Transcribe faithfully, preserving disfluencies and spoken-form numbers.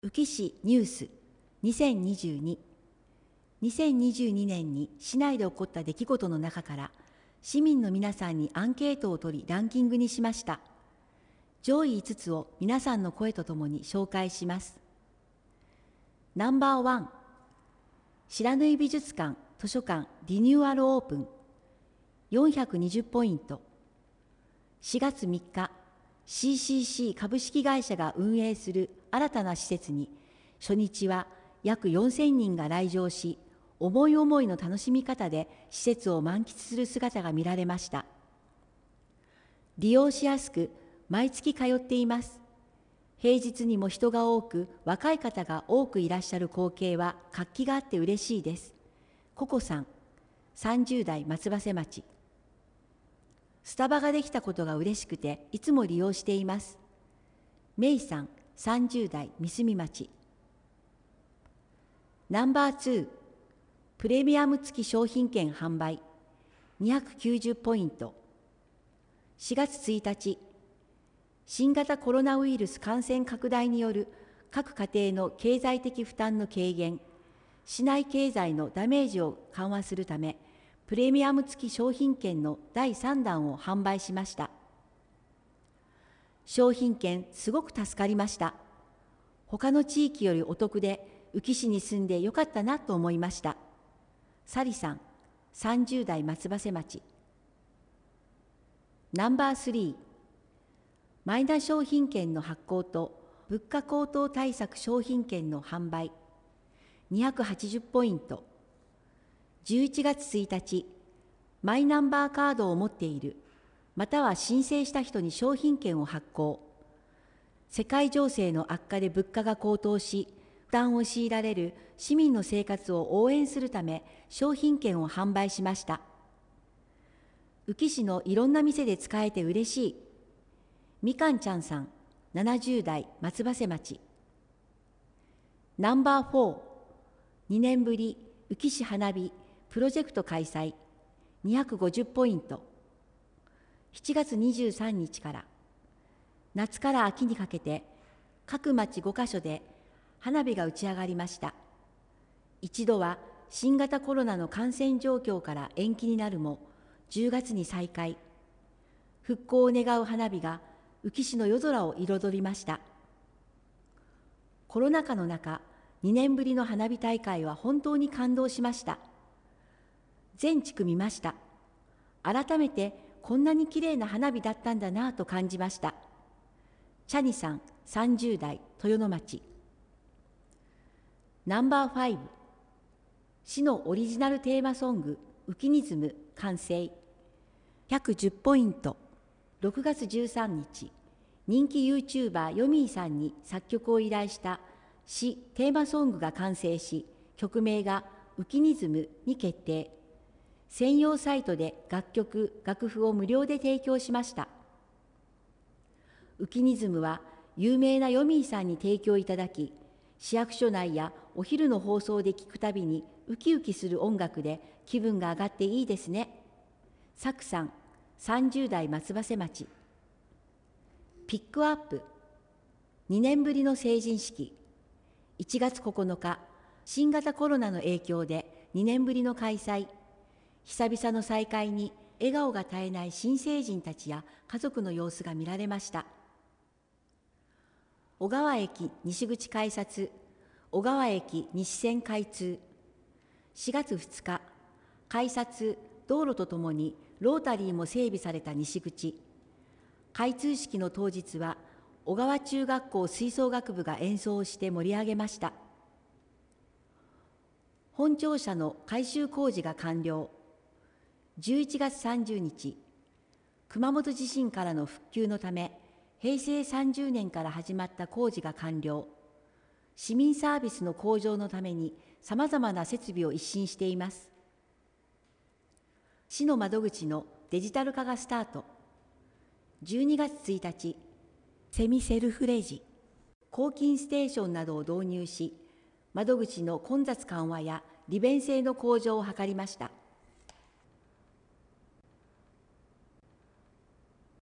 宇城市ニュースにせんにじゅうに。にせんにじゅうにねんに市内で起こった出来事の中から市民の皆さんにアンケートを取りランキングにしました。上位いつつを皆さんの声とともに紹介します。ナンバーワン、白縫美術館・図書館リニューアルオープン、よんひゃくにじゅうポイント。しがつみっか、シーシーシー 株式会社が運営する新たな施設に、初日は約よんせんにんが来場し、思い思いの楽しみ方で施設を満喫する姿が見られました。利用しやすく、毎月通っています。平日にも人が多く、若い方が多くいらっしゃる光景は活気があって嬉しいです。ココさん、さんじゅうだい松葉瀬町。スタバができたことが嬉しくて、いつも利用しています。メイさん、さんじゅうだい三住町。ナンバーツー、プレミアム付き商品券販売、にひゃくきゅうじゅうポイント。しがつついたち、新型コロナウイルス感染拡大による各家庭の経済的負担の軽減、市内経済のダメージを緩和するため、プレミアム付き商品券のだいさんだんを販売しました。商品券すごく助かりました。他の地域よりお得で、宇城市に住んでよかったなと思いました。サリさん、さんじゅうだい松葉瀬町。ナンバースリー、マイナ商品券の発行と物価高騰対策商品券の販売、にひゃくはちじゅうポイント。じゅういちがつついたち、マイナンバーカードを持っている、または申請した人に商品券を発行。世界情勢の悪化で物価が高騰し、負担を強いられる市民の生活を応援するため、商品券を販売しました。宇城市のいろんな店で使えて嬉しい。みかんちゃんさん、ななじゅうだい松葉瀬町。ナンバーフォー、にねんぶり宇城市花火プロジェクト開催、にひゃくごじゅうポイント。しちがつにじゅうさんにちから、夏から秋にかけて、各町ごかしょで花火が打ち上がりました。一度は新型コロナの感染状況から延期になるも、じゅうがつに再開。復興を願う花火が宇城市の夜空を彩りました。コロナ禍の中、にねんぶりの花火大会は本当に感動しました。全地区見ました。改めてこんなにきれいな花火だったんだなぁと感じました。チャニさん、さんじゅうだい豊野町。ナンバーファイブ、市のオリジナルテーマソング、ウキニズム完成。ひゃくじゅうポイント。ろくがつじゅうさんにち、人気 ユーチューバー ヨミーさんに作曲を依頼した市テーマソングが完成し、曲名がウキニズムに決定。専用サイトで楽曲・楽譜を無料で提供しました。ウキニズムは有名なヨミーさんに提供いただき、市役所内やお昼の放送で聞くたびにウキウキする音楽で気分が上がっていいですね。サクさん、さんじゅうだい松葉瀬町。ピックアップ、にねんぶりの成人式。いちがつここのか、新型コロナの影響でにねんぶりの開催。久々の再会に笑顔が絶えない新成人たちや家族の様子が見られました。小川駅西口改札、小川駅西線開通。しがつふつか、改札、道路とともにロータリーも整備された西口。開通式の当日は、小川中学校吹奏楽部が演奏をして盛り上げました。本庁舎の改修工事が完了。じゅういちがつさんじゅうにち、熊本地震からの復旧のため、へいせいさんじゅうねんから始まった工事が完了。市民サービスの向上のために、さまざまな設備を一新しています。市の窓口のデジタル化がスタート。じゅうにがつついたち、セミセルフレジ、抗菌ステーションなどを導入し、窓口の混雑緩和や利便性の向上を図りました。